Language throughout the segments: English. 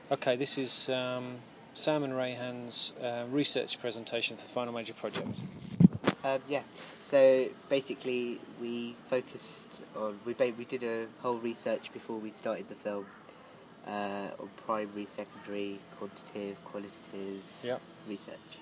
Okay, this is Sam and Rayhan's research presentation for the Final Major project. So basically we focused on, we did a whole research before we started the film on primary, secondary, quantitative, qualitative research.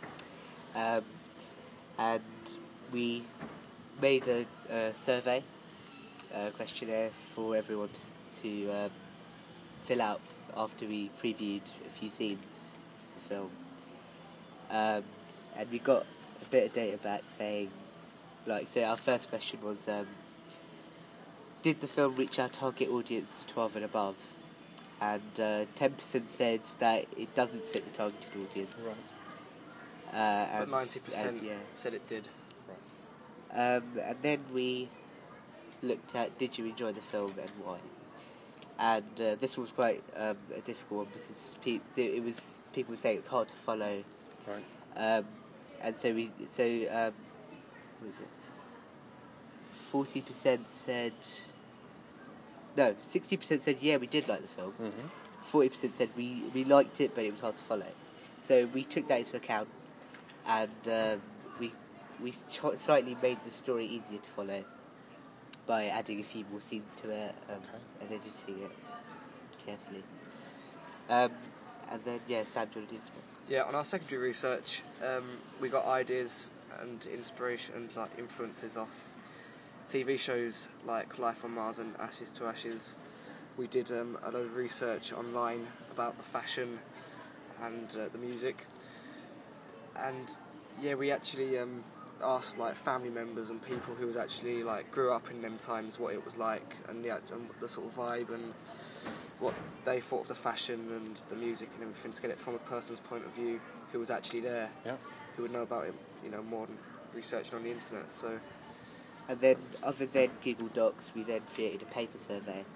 And we made a survey, questionnaire for everyone to fill out after we previewed a few scenes of the film. And we got a bit of data back saying, so our first question was, did the film reach our target audience of 12 and above? And 10% said that it doesn't fit the targeted audience. Right. But 90% said it did. Right. And then we looked at, did you enjoy the film and why? And this was quite a difficult one because people were saying it's hard to follow. Right. And so what was it? 40% said, no, 60% said yeah, we did like the film. 40% said we liked it, but it was hard to follow. So we took that into account, and we slightly made the story easier to follow by adding a few more scenes to it and editing it carefully. And then Sam, do you want to do this one? Yeah, on our secondary research, we got ideas and inspiration and influences off TV shows like Life on Mars and Ashes to Ashes. We did a lot of research online about the fashion and the music, and we actually asked family members and people who was actually grew up in them times what it was like, and the sort of vibe and what they thought of the fashion and the music and everything, to get it from a person's point of view who was actually there, who would know about it, more than researching on the internet. So, and then other than Google Docs, we then created a paper survey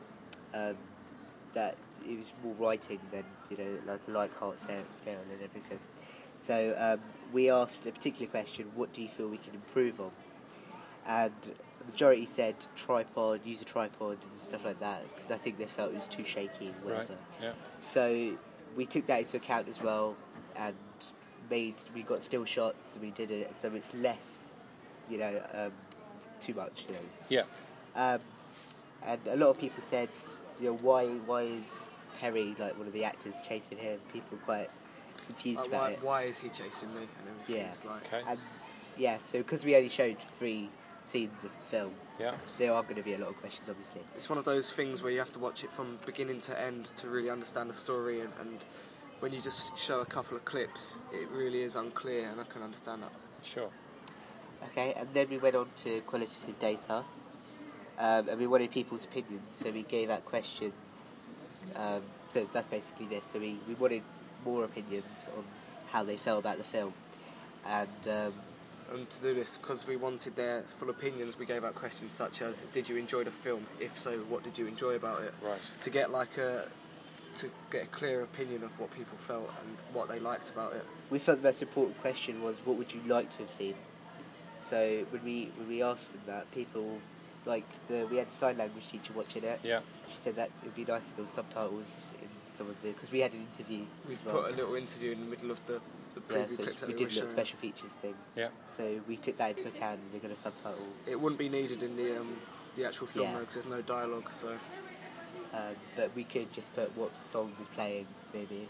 that it was more writing than like a Likert scale and everything. So we asked a particular question: what do you feel we can improve on? And the majority said tripod, use a tripod and stuff like that, because I think they felt it was too shaky and whatever. Right. Yeah. So we took that into account as well, and we got still shots, and we did it so it's less, too much. Yeah. And a lot of people said, why is Perry, one of the actors, chasing him? People were quite confused about it. Why is he chasing me? And Okay. And so because we only showed 3 scenes of the film, yeah, there are going to be a lot of questions, obviously. It's one of those things where you have to watch it from beginning to end to really understand the story, and when you just show a couple of clips, it really is unclear, and I can understand that. Sure. Okay, and then we went on to qualitative data, and we wanted people's opinions, so we gave out questions. So that's basically this. So we wanted more opinions on how they felt about the film, and to do this, because we wanted their full opinions, we gave out questions such as, did you enjoy the film? If so, what did you enjoy about it? Right. To get a clear opinion of what people felt and what they liked about it. We felt the most important question was, what would you like to have seen? So when we asked them that, people we had a sign language teacher watching it. Yeah. She said that it would be nice if there was subtitles in some of because we had an interview. We put a little interview in the middle of the preview clips that we did a little special features thing. Yeah. So we took that into account, and they're going to subtitle. It wouldn't be needed in the actual film though, because there's no dialogue. So. But we could just put what song was playing, maybe.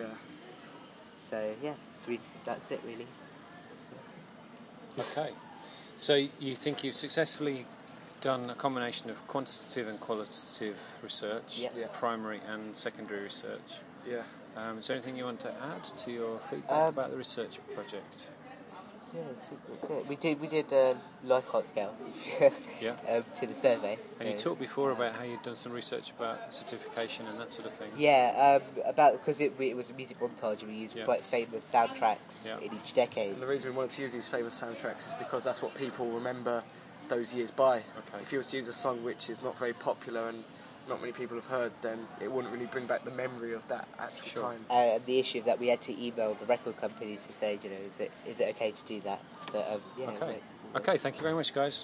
So that's it really. Okay. So you think you've successfully done a combination of quantitative and qualitative research, primary and secondary research. Yeah. Is there anything you want to add to your feedback about the research project? Yeah, I think that's it. We did a Likert scale to the survey. So, and you talked before about how you'd done some research about certification and that sort of thing. Yeah, because it was a music montage, and we used quite famous soundtracks in each decade. And the reason we wanted to use these famous soundtracks is because that's what people remember those years by. Okay. If you was to use a song which is not very popular and not many people have heard, then it wouldn't really bring back the memory of that actual time. And the issue of that, we had to email the record companies to say, is it okay to do that? But Okay, thank you very much, guys.